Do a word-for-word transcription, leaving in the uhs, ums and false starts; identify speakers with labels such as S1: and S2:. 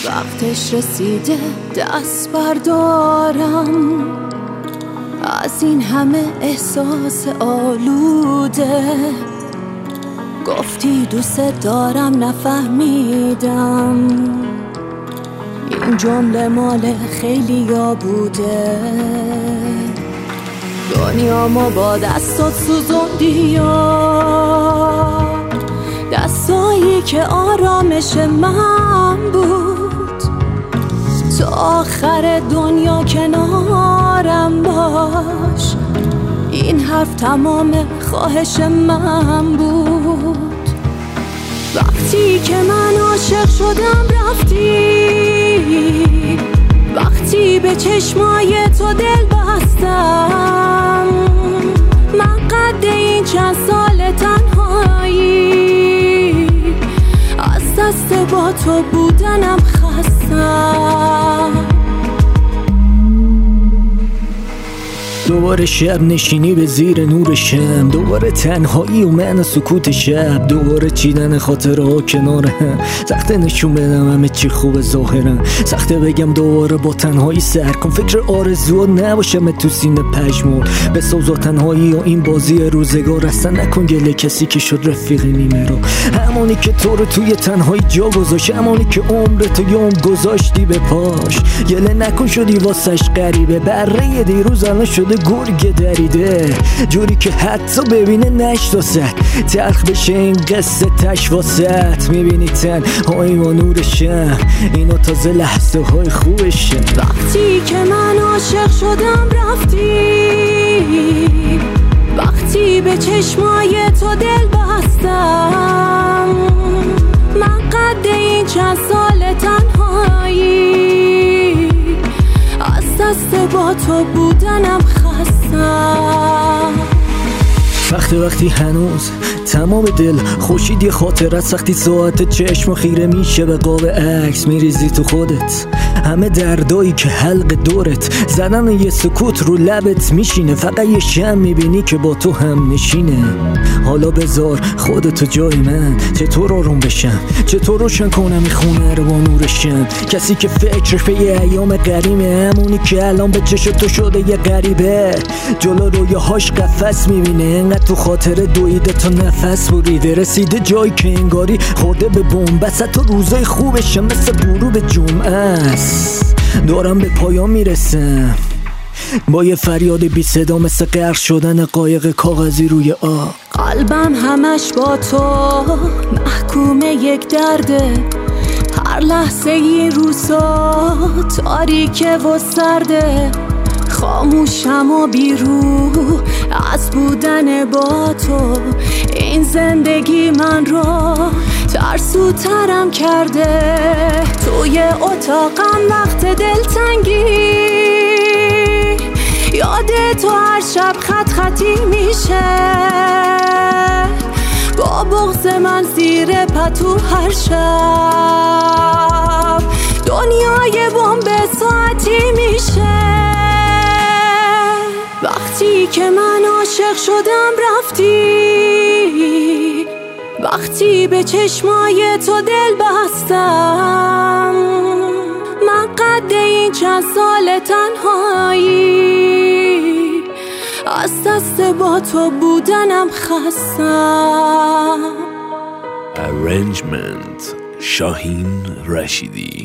S1: وقتش رسیده دست بردارم از این همه احساس آلوده. گفتی دوست دارم نفهمیدم، این جمله مال خیلیا بوده. دنیا ما با دستات سوزوندی یا دستایی که آرامش من بود. تا آخر دنیا کنارم باش، این حرف تمام خواهش من بود. وقتی که من عاشق شدم رفتی، وقتی به چشمای تو دل بستم، من قد این چند سال تنهایی از دست با تو بودنم خستم.
S2: دوباره شب نشینی به زیر نور شم، دوباره تنهایی و من سکوت شب، دوباره چیدن خاطرها کنار هم. سخته نشون بدم همه چی خوب ظاهرم، سخته بگم دوباره با تنهایی سر کن. فکر آرزوها نباشم تو سینه پژمرد، به سوزا تنهایی و این بازی روزگار. اصلا نکن گله کسی که شد رفیق نیمه رو، همونی که تو رو توی تنهایی جا گذاشت، همونی که عمر تو یوم گذاشتی به پاش. گله نکن شدی واسش غریبه، بره دیروز الان شده گرگ دریده، جوری که حتی ببینه نشناسد، تلخ بشه این قصه تش واسد. میبینی تنهایی و نور شم، اینا تازه لحظه های خوبشه.
S1: وقتی که من عاشق شدم رفتی، وقتی به چشمای تو دل بستم، من قد این چند سال تنهایی از دست با تو بودنم خستم.
S2: وقتی وقتی هنوز تمام دل خوشید یه خاطرت، سختی ساعت چشم خیره میشه به قاب عکس، میریزی تو خودت همه دردایی که حلق دورت زدن، یه سکوت رو لبت میشینه، فقط یه شم میبینی که با تو هم نشینه. حالا بذار خودتو جای من، چطور آروم بشم، چطور روشن کنم این خونه رو با نور شم. کسی که فکرش به یه ایام قدیمه، همونی که الان به چشم تو شده یه غریبه، جلو رویاهاش قفس میبینه، انقدر تو خاطر دویده تا نفس بریده، رسیده جایی که انگاری خورده به بن‌بست. تا روزای خوبشه مثل غروب جمعه است، دارم به پایان میرسم با یه فریاد بی صدا، مثل غرق شدن قایق کاغذی روی آب.
S1: قلبم همش با تو محکوم یک درده، هر لحظه این روزا تاریکه و سرده، خاموشم و بیروح از بودن با تو. این زندگی من رو ترسوترم کرده، توی اتاقم وقت دلتنگی یاد تو هر شب خط خطی میشه، با بغض من زیر پتو هر شب دنیای بمب ساعتی میشه. وقتی که من عاشق شدم رفتی، وقتی به چشمای تو دل بستم، من قد این چند سال تنهایی از دست با تو بودنم خستم.
S3: Arrangement شاهین رشیدی.